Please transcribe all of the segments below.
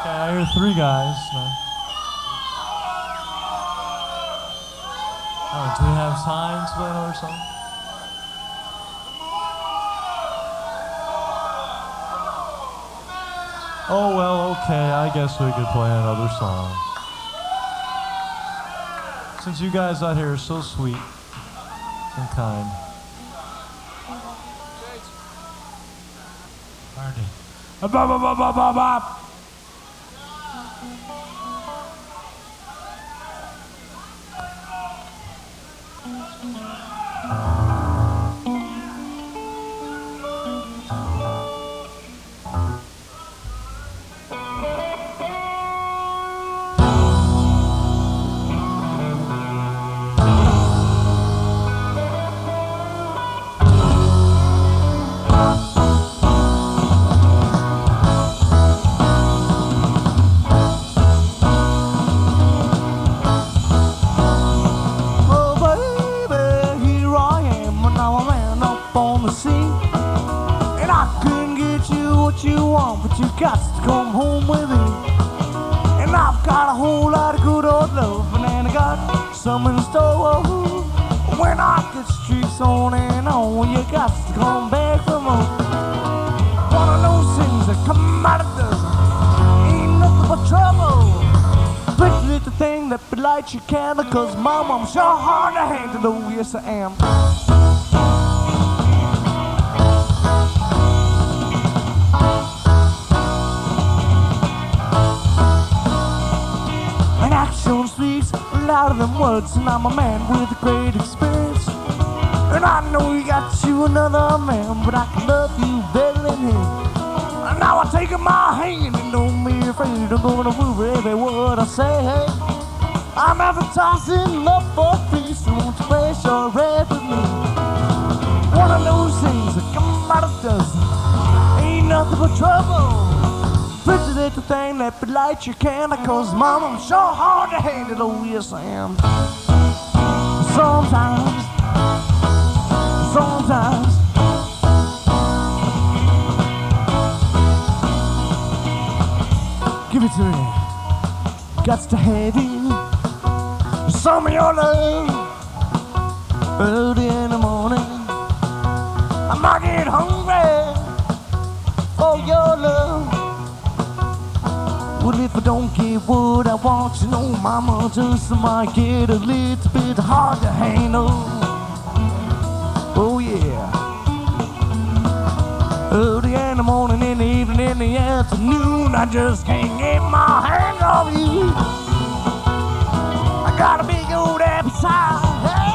I hear three guys. No. Oh, do we have time to play another song? Oh, well, okay. I guess we could play another song. Since you guys out here are so sweet and kind. Party. Bop, bop, bop, bop, bop, bop. Got to come home with me. And I've got a whole lot of good old love, and I got some in store. When I get streets on and on, you got to come back for more. One of those things that come out of dozen ain't nothing but trouble. Pretty little thing that lights your candle, cause mama, I'm sure hard to handle. Oh, yes, I am. Action speaks louder than words, and I'm a man with a great experience. And I know you got you another man, but I can love you better than him. And now I take my hand and don't be afraid. I'm gonna move every word I say. Hey, I'm advertising love for peace, so won't you place your red with me? One of those things that come out of dozen ain't nothing but trouble. Pretty little thing that would light your candle, cause mama, I'm sure hard to handle. Oh, yes, I am. Sometimes, give it to me. Got to have it. Some of your love early in the morning. I might get hungry for your love. Well, if I don't get what I want, you know, mama, just might get a little bit hard to handle. Oh, yeah. Early in the morning, in the evening, in the afternoon, I just can't get my hands off you. I got a big old appetite. Hey.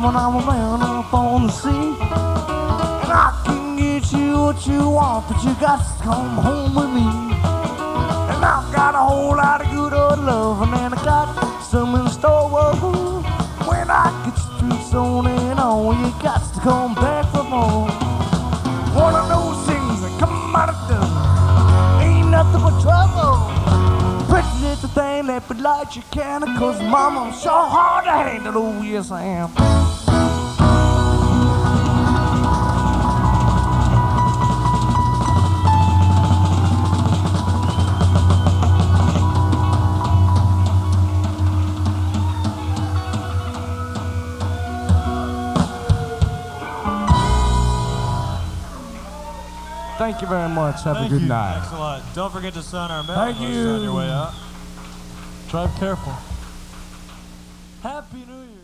when I'm a man up on the sea. And I can get you what you want, but you got to come home with me. And I've got a whole lot of good old love, and then I got some in store. Whoa. When I get your streets on and on, you got to come back for more. One of those things that come out of dozen ain't nothing but trouble. Pretty little thing, let me light your candle, 'cause mama, I'm so hard to handle. Oh, yes, I am. Thank you very much. Have a good night. Thanks a lot. Don't forget to sign our Thank mail you. on your way out. Drive careful. Happy New Year.